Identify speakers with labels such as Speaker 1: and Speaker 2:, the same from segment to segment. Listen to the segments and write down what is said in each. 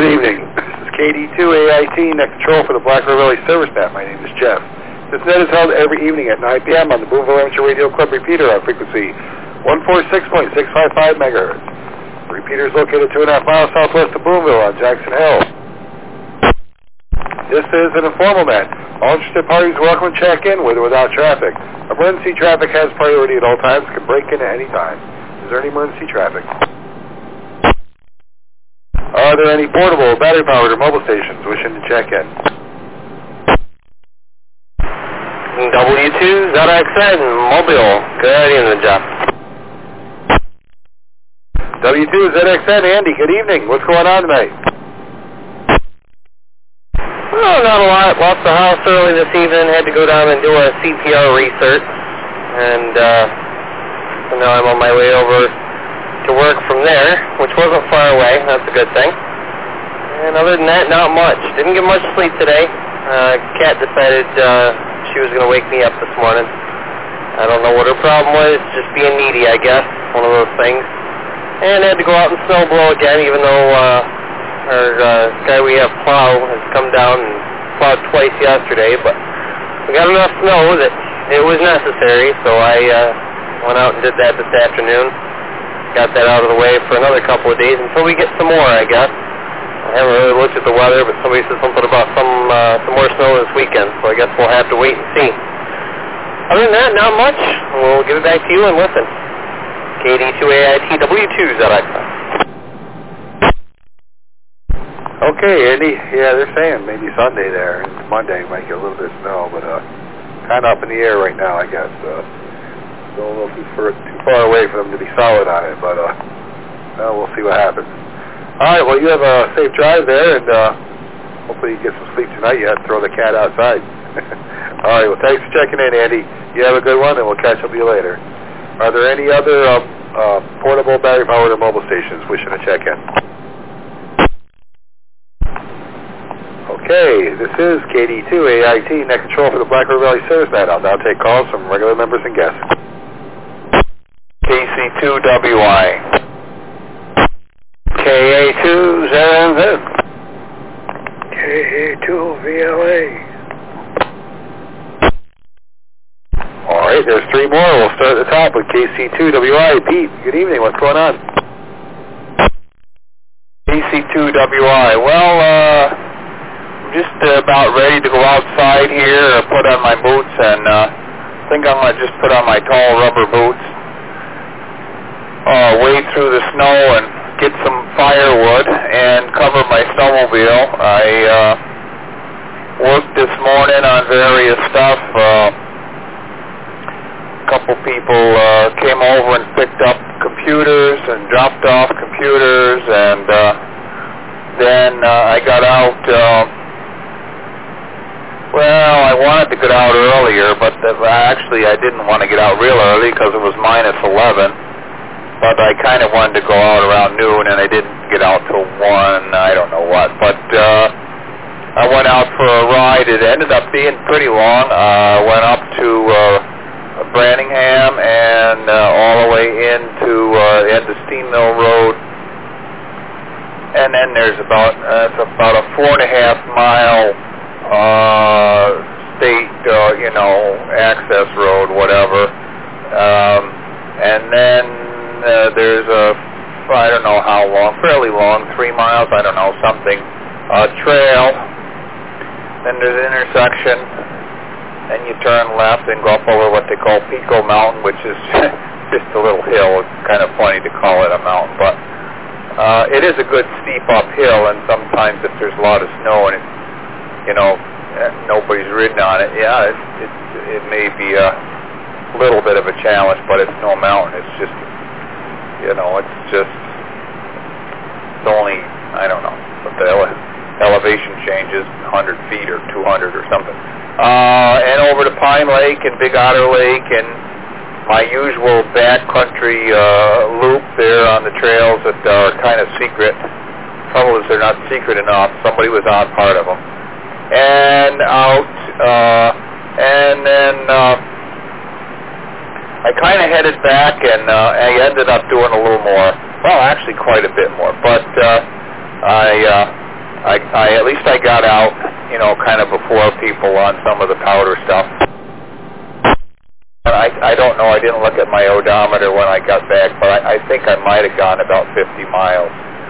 Speaker 1: Good evening. This is KD2AIT Net Control for the Black River Valley Service Net. My name is Jeff. This net is held every evening at 9 p.m. on the Boonville Amateur Radio Club repeater on frequency 146.655 megahertz. The repeater is located 2.5 miles southwest of Boonville on Jackson Hill. This is an informal net. All interested parties are welcome to check in with or without traffic. Emergency traffic has priority at all times, can break in at any time. Is there any emergency traffic? Are there any portable, battery-powered, or mobile stations wishing to check in?
Speaker 2: W2ZXN Mobile. Good evening, Jeff.
Speaker 1: W2ZXN, Andy, good evening. What's going on tonight?
Speaker 2: Oh, not a lot. Left the house early this evening. Had to go down and do a CPR research. And so now I'm on my way over to work from there, which wasn't far away. That's a good thing. And other than that, not much. Didn't get much sleep today. Kat decided she was going to wake me up this morning. I don't know what her problem was, just being needy, I guess. One of those things. And had to go out and snow blow again, even though our guy we have plow has come down and plowed twice yesterday. But we got enough snow that it was necessary, so I went out and did that this afternoon. Got that out of the way for another couple of days until we get some more, I guess. I haven't really looked at the weather, but somebody said something about some more snow this weekend, so I guess we'll have to wait and see. Other than that, not much. We'll give it back to you and listen. KD2AIT W2ZXN.
Speaker 1: Okay, Andy. Yeah, they're saying maybe Sunday there, and Monday might get a little bit of snow, but kind of up in the air right now, I guess. Don't know if it's too far away for them to be solid on it, but we'll see what happens. All right, well, you have a safe drive there, and hopefully you get some sleep tonight. You have to throw the cat outside. All right, well, thanks for checking in, Andy. You have a good one, and we'll catch up with you later. Are there any other portable, battery-powered, or mobile stations wishing to check in? Okay, this is KD2AIT Net Control for the Black River Valley Service Net. I'll now take calls from regular members and guests. KC2WI. KA2ZNZ. KA2VLA. All right, there's three more. We'll start at the top with KC2WI. Pete, good evening. What's going on?
Speaker 3: KC2WI. Well, just about ready to go outside here, put on my boots, and think I'm going to just put on my tall rubber boots. Wade through the snow and get some firewood and cover my snowmobile. I worked this morning on various stuff. A couple people came over and picked up computers and dropped off computers, and then I got out. Well, I wanted to get out earlier, but actually I didn't want to get out real early because it was minus 11. But I kind of wanted to go out around noon, and I didn't get out till 1, I don't know what. But I went out for a ride. It ended up being pretty long. Went up to Branningham and all the way into Steam Mill Road. And then there's about a 4.5 mile state, access road, whatever. And then there's I don't know how long, fairly long, 3 miles, I don't know, something, trail. Then there's an intersection, and you turn left and go up over what they call Pico Mountain, which is just a little hill. It's kind of funny to call it a mountain, but it is a good steep uphill, and sometimes if there's a lot of snow and nobody's ridden on it, yeah, it may be a little bit of a challenge, but it's no mountain. It's just, it's only, I don't know, but the elevation changes 100 feet or 200 or something. And over to Pine Lake and Big Otter Lake and my usual backcountry loop there on the trails that are kind of secret. Trouble is they're not secret enough. Somebody was on part of them. And out, and then I kind of headed back, and I ended up doing a little more. Well, actually quite a bit more. But I at least I got out, you know, kind of before people on some of the powder stuff. And I don't know, I didn't look at my odometer when I got back, but I think I might have gone about 50 miles.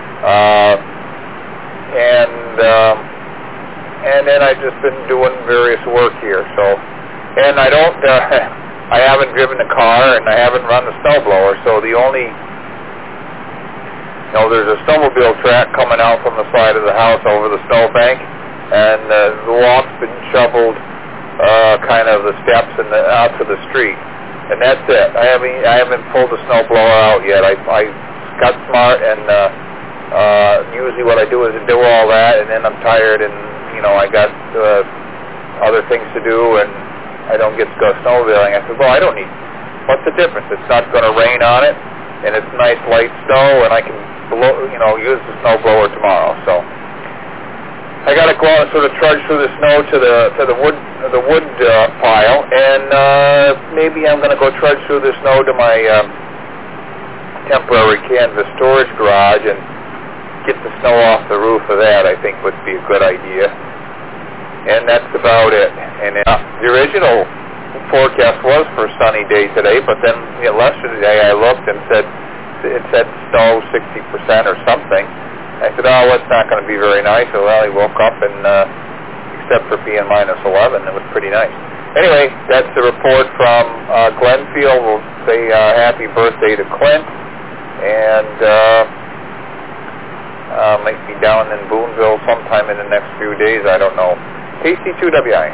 Speaker 3: And then I've just been doing various work here, so, and I don't, I haven't driven the car and I haven't run the snowblower, so the only, you know, there's a snowmobile track coming out from the side of the house over the snowbank, and the walk's been shoveled, kind of the steps and out to the street, and that's it. I haven't pulled the snowblower out yet. I got smart, and usually what I do is do all that, and then I'm tired, and you know, I got other things to do, and I don't get to go snowmobiling. I said, well, I don't need, what's the difference? It's not going to rain on it, and it's nice light snow, and I can blow, you know, use the snowblower tomorrow. So I got to go out and sort of trudge through the snow to the wood pile, and maybe I'm going to go trudge through the snow to my temporary canvas storage garage and get the snow off the roof of that. I think would be a good idea. And that's about it. And the original forecast was for a sunny day today, but then yesterday I looked and it said snow 60% or something. I said, oh, well, it's not going to be very nice. So, well, I woke up and except for being -11, it was pretty nice. Anyway, that's the report from Glenfield. We'll say happy birthday to Clint, and might be down in Boonville sometime in the next few days. I don't know. KC2WI.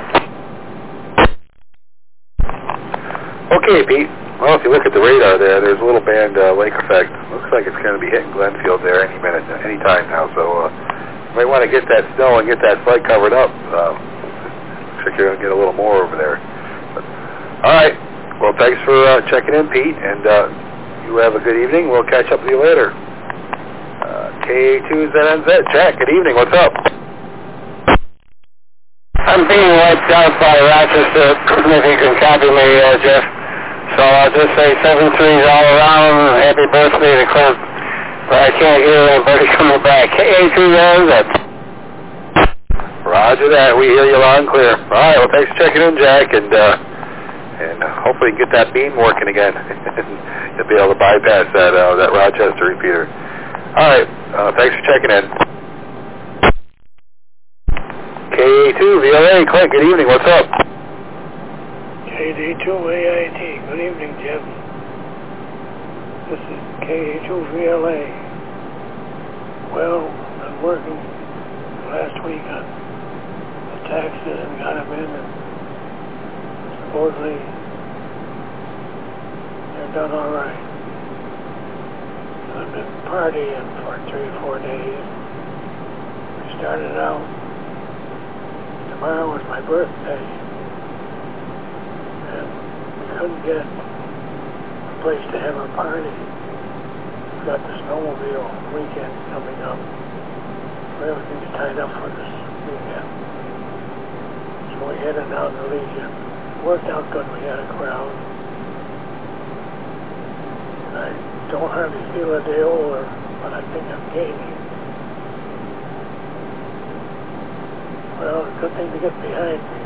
Speaker 1: Okay, Pete. Well, if you look at the radar there, there's a little band lake effect. Looks like it's going to be hitting Glenfield there any minute, any time now. So you might want to get that snow and get that sled covered up. Looks like you're going to get a little more over there. But, all right. Well, thanks for checking in, Pete, and you have a good evening. We'll catch up with you later. KA2ZNZ. Jack, good evening. What's up?
Speaker 2: I'm being wiped out by Rochester, if you can copy me, Jeff. So I'll just say 7-3s all around. Happy birthday to Clint. But I can't hear anybody coming back. KA2ZNZ.
Speaker 1: Roger that. We hear you loud and clear. All right. Well, thanks for checking in, Jack, and hopefully get that beam working again. You'll be able to bypass that Rochester repeater. All right. Thanks for checking in. KA2VLA, Clint, good evening. What's up?
Speaker 4: KD2AIT. Good evening, Jim. This is KA2VLA. Well, I'm working last week on the taxes and got them in, and supposedly they're done all right. I've been partying for 3 or 4 days. We started out. Tomorrow was my birthday, and we couldn't get a place to have a party. We've got the snowmobile weekend coming up, so everything's tied up for this weekend. So we headed down to Legion. It worked out good. We had a crowd. And I don't hardly feel a day older, but I think I'm gaining. Well, it's a good thing to get behind me.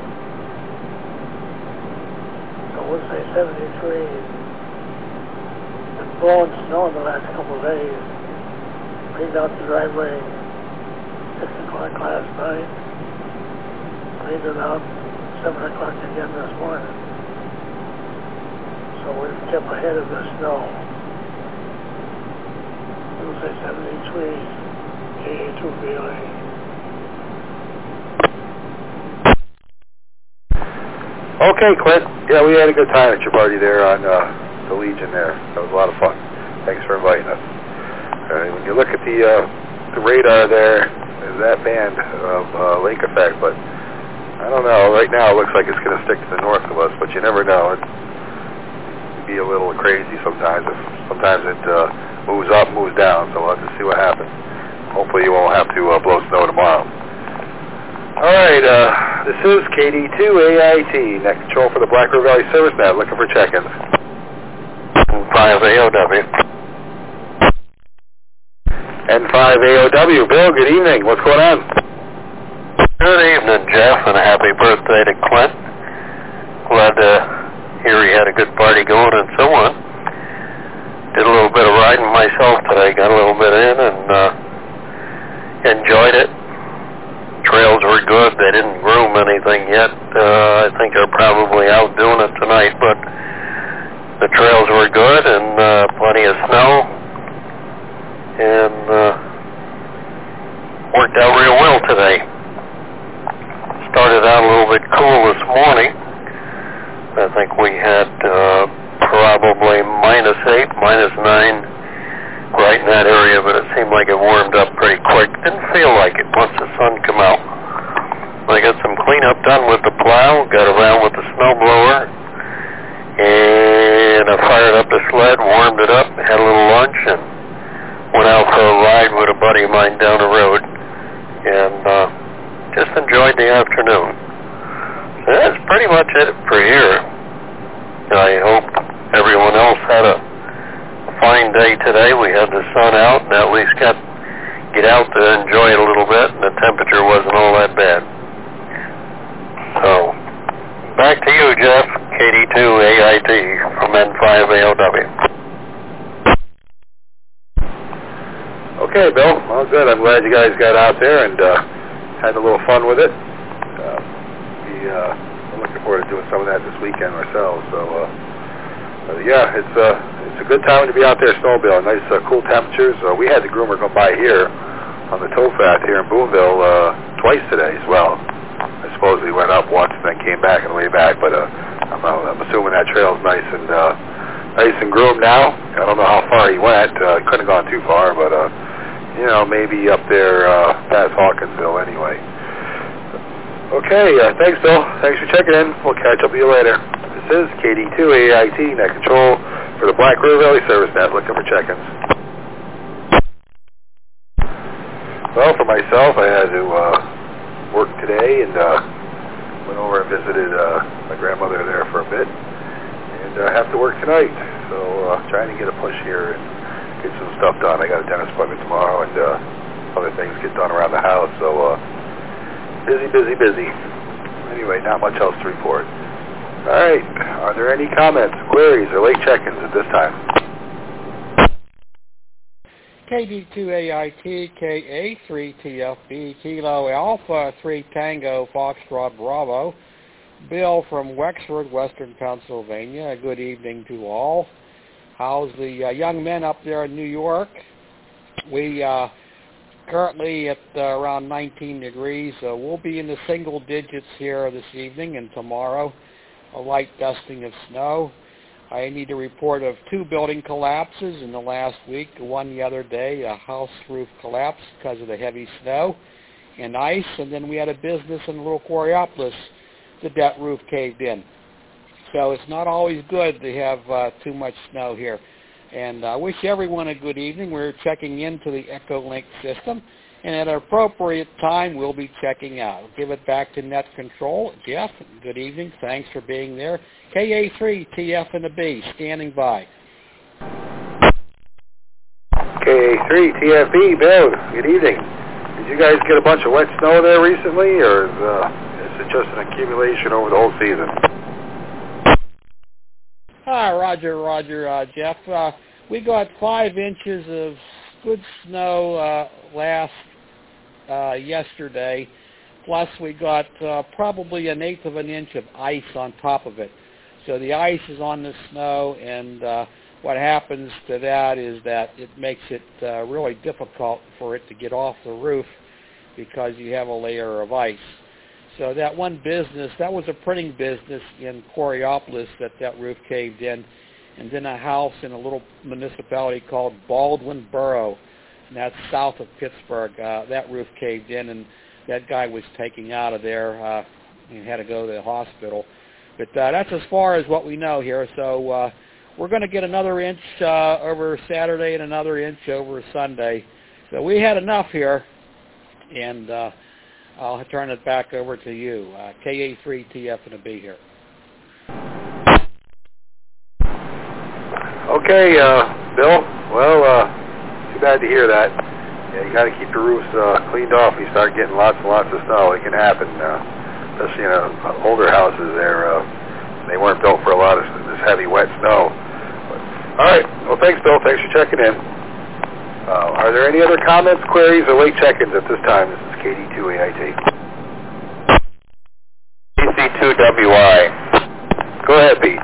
Speaker 4: So we'll say 73. Been blowing snow in the last couple of days. Cleaned out the driveway 6 o'clock last night. Cleaned it out 7 o'clock again this morning. So we've kept ahead of the snow. We'll say 73. KA2VLA.
Speaker 1: Okay, Clint. Yeah, we had a good time at your party there on the Legion there. That was a lot of fun. Thanks for inviting us. When you look at the radar there, there's that band of lake effect, but I don't know. Right now it looks like it's going to stick to the north of us, but you never know. It can be a little crazy sometimes. Sometimes it moves up, moves down, so we'll have to see what happens. Hopefully you won't have to blow snow tomorrow. All right, this is KD2AIT, net control for the Black River Valley Service Net, looking for check-ins. 5 AOW. N5AOW. Bill, good evening. What's going on?
Speaker 5: Good evening, Jeff, and a happy birthday to Clint. Glad to hear he had a good party going and so on. Did a little bit of riding myself today. Got a little bit in and enjoyed it. Trails were good. They didn't groom anything yet. I think they're probably out doing it tonight, but the trails were good and plenty of snow, and worked out real well today. Started out a little bit cool this morning. I think we had probably -8, -9 right in that area, but it seemed like it warmed up pretty quick. Didn't feel like it once the sun came out. I got some cleanup done with the plow, got around with the snowblower, and I fired up the sled, warmed it up, had a little lunch, and went out for a ride with a buddy of mine down the road, and just enjoyed the afternoon. So that's pretty much it for here. I hope everyone else had a fine day today. We had the sun out and at least got get out to enjoy it a little bit, and the temperature wasn't all that bad. So, back to you, Jeff, KD2AIT from N5AOW.
Speaker 1: Okay, Bill. Well, good. I'm glad you guys got out there and had a little fun with it. I'm looking forward to doing some of that this weekend ourselves. So, yeah, it's a good time to be out there snowmobiling. Nice, cool temperatures. We had the groomer come by here on the towpath here in Boonville twice today as well. I suppose he went up once and then came back on the way back, but I'm assuming that trail's nice and groomed now. I don't know how far he went. Couldn't have gone too far, but maybe up there past Hawkinsville anyway. Okay, thanks, Bill. Thanks for checking in. We'll catch up with you later. This is KD2AIT, Net Control for the Black River Valley Service Net, looking for check-ins. Well, for myself, I had to work today and went over and visited my grandmother there for a bit. And I have to work tonight, so trying to get a push here and get some stuff done. I got a dentist appointment tomorrow and other things get done around the house, so busy. Anyway, not much else to report. All right, are there any comments, queries, or late check-ins at this time?
Speaker 6: KD2AIT, KA3TFB, Kilo Alpha 3 Tango, Foxtrot Bravo. Bill from Wexford, Western Pennsylvania. Good evening to all. How's the young men up there in New York? We currently at around 19 degrees. We'll be in the single digits here this evening and tomorrow. A light dusting of snow. I need to report of 2 building collapses in the last week. One the other day, a house roof collapse because of the heavy snow and ice. And then we had a business in Little Coraopolis. The deck roof caved in. So it's not always good to have too much snow here. And I wish everyone a good evening. We're checking into the Echolink system. And at an appropriate time, we'll be checking out. I'll give it back to Net Control. Jeff, good evening. Thanks for being there. KA3, TF and the B, standing by.
Speaker 1: KA3, TFB, Bill, good evening. Did you guys get a bunch of wet snow there recently, or is it just an accumulation over the whole season?
Speaker 6: Roger, Jeff. We got 5 inches of good snow yesterday, plus we got probably 1/8 of an inch of ice on top of it. So the ice is on the snow, and what happens to that is that it makes it really difficult for it to get off the roof because you have a layer of ice. So that one business, that was a printing business in Coraopolis that roof caved in, and then a house in a little municipality called Baldwin Borough, and that's south of Pittsburgh. That roof caved in, and that guy was taken out of there. He had to go to the hospital. But that's as far as what we know here. So we're going to get another inch over Saturday and another inch over Sunday. So we had enough here, and I'll turn it back over to you. KA3TF and a B here.
Speaker 1: Okay, Bill. Well, too bad to hear that. Yeah, you got to keep your roofs cleaned off when you start getting lots and lots of snow. It can happen, especially in older houses there. They weren't built for a lot of this heavy, wet snow. But, all right. Well, thanks, Bill. Thanks for checking in. Are there any other comments, queries, or late check-ins at this time? This is KD2AIT.
Speaker 3: PC2WI.
Speaker 1: Go ahead, Pete.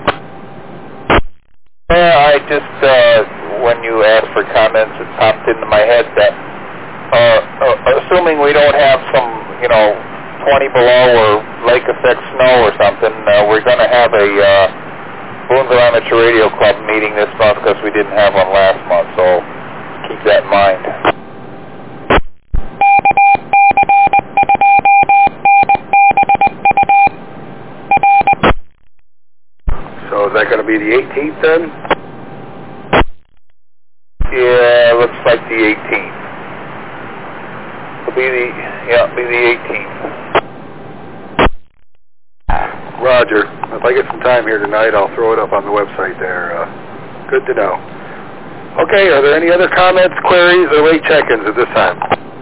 Speaker 3: Yeah, I just, when you asked for comments, it popped into my head that, assuming we don't have some, 20 below or lake effect snow or something, we're going to have a Boonville Amateur Radio Club meeting this month because we didn't have one last month, so keep that in mind.
Speaker 1: So is that going to be the 18th then?
Speaker 3: Yeah, looks like the 18th. It'll be the 18th.
Speaker 1: Roger. If I get some time here tonight, I'll throw it up on the website there. Good to know. Okay, are there any other comments, queries, or late check-ins at this time?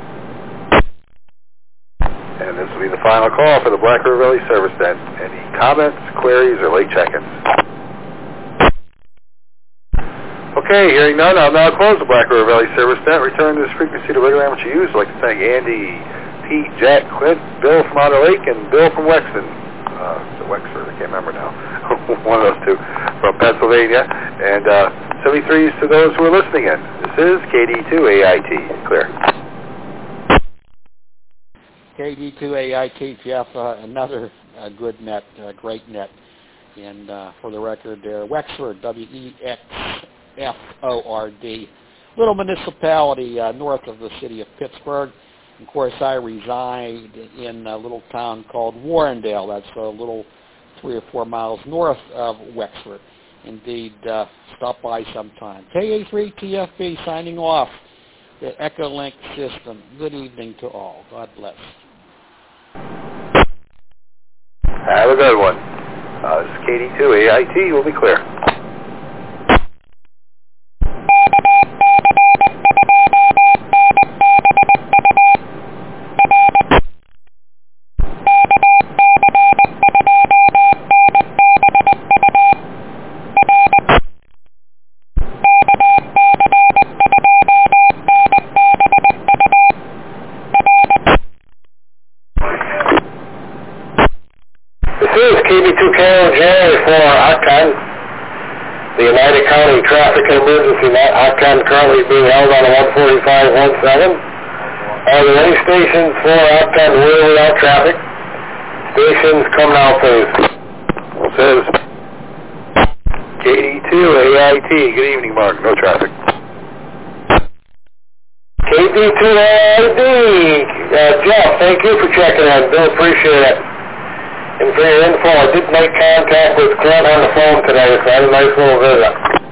Speaker 1: And this will be the final call for the Black River Valley Service Den. Any comments, queries, or late check-ins? Okay, hearing none, I'll now close the Black River Valley Service Den. Return to this frequency to regular amateur use. I'd like to thank Andy, Pete, Jack, Clint, Bill from Otter Lake, and Bill from Wexton. Wexford, I can't remember now. One of those two from Pennsylvania. And 73s to those who are listening in. This is KD2AIT. Clear.
Speaker 6: KD2AIT, Jeff, another good net, great net. And for the record there, Wexford, W-E-X-F-O-R-D, little municipality north of the city of Pittsburgh. Of course, I reside in a little town called Warrendale. That's a little 3 or 4 miles north of Wexford. Indeed, stop by sometime. KA3TFB signing off the Echolink system. Good evening to all. God bless.
Speaker 1: Have a good one. This is KD2AIT. We'll be clear.
Speaker 7: The United County Traffic and Emergency Octon currently being held on a 145.17. Are there any stations for Octon without traffic? Stations, come now, please.
Speaker 1: Says KD2AIT. Good evening, Mark. No traffic.
Speaker 7: KD2AIT. Jeff, thank you for checking in. Bill, appreciate it. And for your info, I did make contact with Clint on the phone today, so I had a nice little visit.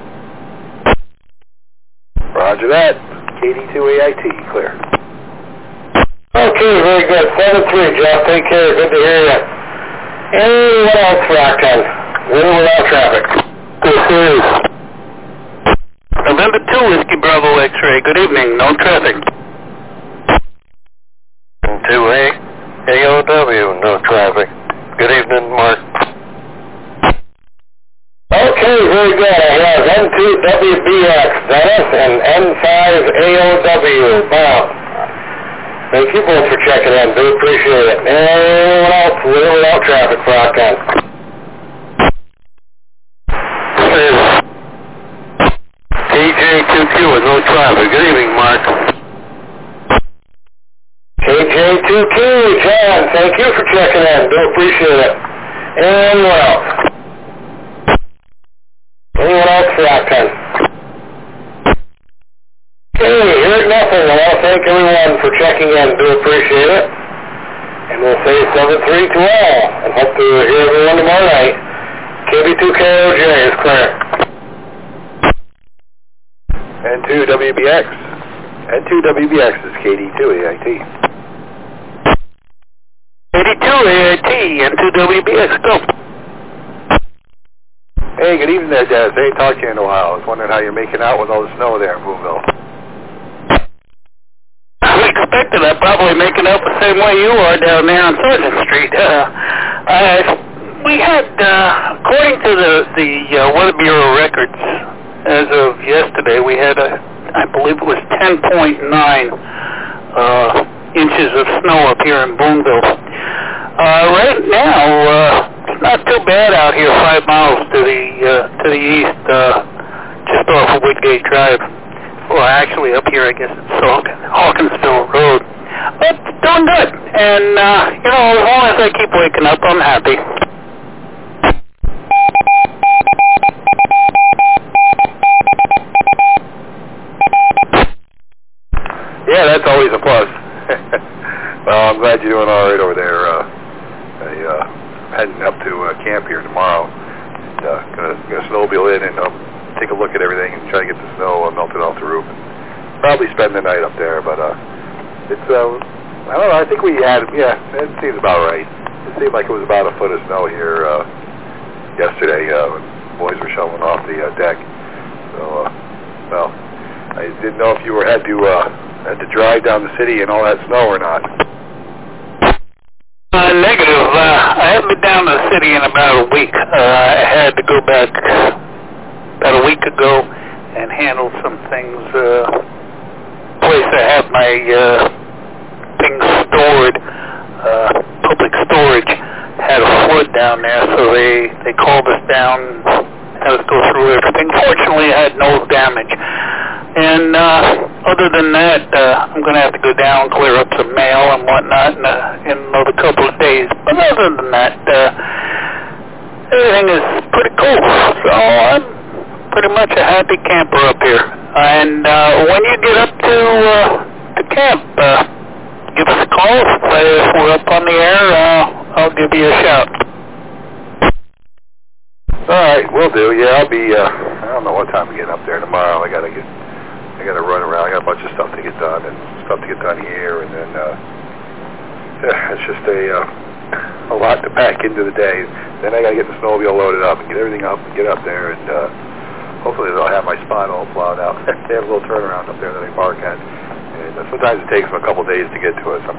Speaker 1: Roger that. KD2AIT, clear.
Speaker 7: Okay, very good. 7-3, Jeff. Take care. Good to hear you. Anyone else for Octon? With or without traffic? This is
Speaker 5: November 2, Whiskey Bravo X-Ray. Good evening. No traffic. 2A, AOW, no traffic. Good evening, Mark.
Speaker 7: Okay, very good. I have N2WBX, Dennis, and N5AOW, Bob. Thank you both for checking in. Do appreciate it. Anyone else with or without traffic for Octon?
Speaker 5: KJ2Q with no traffic. Good evening, Mark.
Speaker 7: KJ2Q, John, thank you for checking in. Do appreciate it. Anyone else? Anyone else for Octon? Okay, hearing nothing. I want to thank everyone for checking in. Do appreciate it. And we'll say 7-3 to all. And hope to hear everyone tomorrow night. KB2KOJ is clear.
Speaker 1: N2WBX. N2WBX is KD2AIT.
Speaker 5: KD2AIT, N2WBX, go.
Speaker 1: Hey, good evening there, Dennis. I ain't talked to you in a while. I was wondering how you're making out with all the snow there in Boonville.
Speaker 8: expected. I'm probably making out the same way you are down there on Sergeant Street. We had, according to the Weather Bureau records, as of yesterday, we had I believe it was 10.9 inches of snow up here in Boonville. Right now, it's not too bad out here, 5 miles to the east, just off of Woodgate Drive. Well, actually, up here, I guess it's Hawkinsville Road. But doing good. And, as long as I keep waking up, I'm happy.
Speaker 1: Yeah, that's always a plus. Well, I'm glad you're doing all right over there. Heading up to camp here tomorrow. Gonna snowmobile in and take a look at everything and try to get the snow melted off the roof. Probably spend the night up there, but it's I don't know. I think we had it seems about right. It seemed like it was about a foot of snow here yesterday when boys were shoveling off the deck. So well, I didn't know if you had to drive down the city in all that snow or not.
Speaker 8: Negative. I haven't been down to the city in about a week. I had to go back about a week ago and handle some things. Place I have my things stored, public storage, had a flood down there, so they called us down, had us go through everything. Fortunately, I had no damage. And other than that, I'm going to have to go down, clear up some mail and whatnot in another couple of days. But other than that, everything is pretty cool. So I'm pretty much a happy camper up here. And when you get up to camp, give us a call. If we're up on the air, I'll give you a shout.
Speaker 1: All right, will do. Yeah, I'll be. I don't know what time to get up there tomorrow. I got to run around. I got a bunch of stuff to get done and stuff to get done here, and then it's just a lot to pack into the day. Then I got to get the snowmobile loaded up and get everything up and get up there, and hopefully they'll have my spot all plowed out. They have a little turnaround up there that I park at, and sometimes it takes them a couple days to get to it.